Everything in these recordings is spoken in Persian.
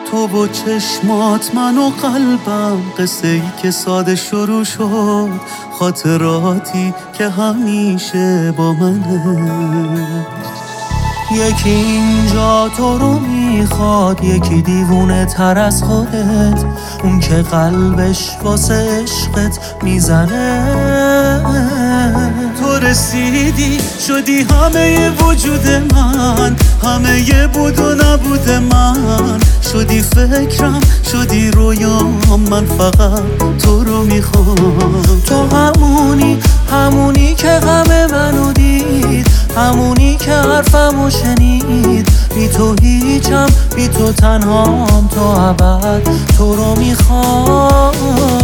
تو و چشمات من و قلبم، قصه ای که ساده شروع شد، خاطراتی که همیشه با منه. یکی اینجا تو رو میخواد، یکی دیوونه تر از خودت، اون که قلبش واسه عشقت میزنه. تو رسیدی شدی همه وجود من، همه بود و نبود من، شدی فکرم شدی رویام، من فقط تو رو میخوام. تو همونی که غم منو دید، همونی که حرفمو شنید، بی تو هیچم بی تو تنهام، تو ابد تو رو میخوام.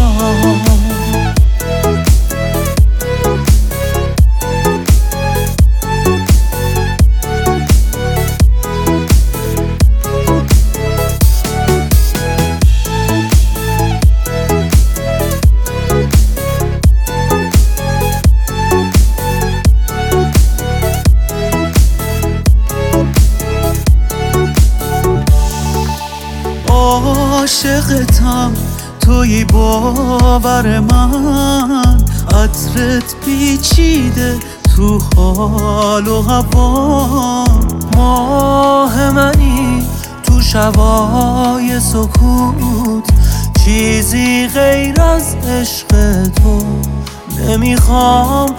عاشقتم توی باور من، عطرت پیچیده تو حال و هوا، ماه منی تو شبای سکوت، چیزی غیر از عشق تو نمیخوام.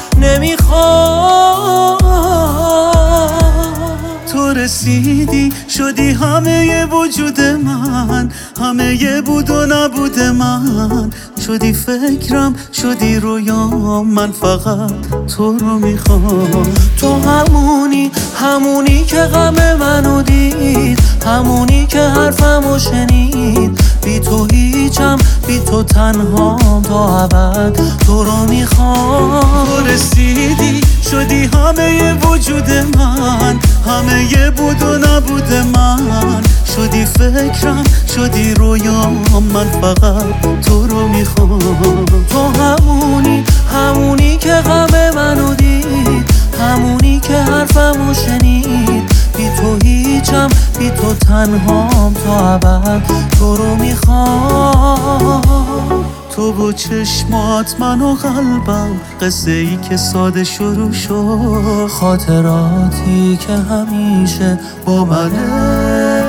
تو رسیدی شدی همه وجود من، همه بود و نبود من، شدی فکرم شدی رویام، من فقط تو رو میخوام. تو همونی که غم منو دید، همونی که حرفمو شنید، بی تو هیچم بی تو تنهام، تا ابد تو رو میخوام. تو رسیدی شدی همه وجود من، همه بود و نبود من، شدی فکرم شدی رویام، من فقط تو رو میخوام. تو همونی که غم منو دید، همونی که حرفمو شنید، بی تو هیچم بی تو تنهام، تا ابد تو رو میخوام. تو و چشمات من و قلبم، قصه ای که ساده شروع شد، خاطراتی که همیشه با منه.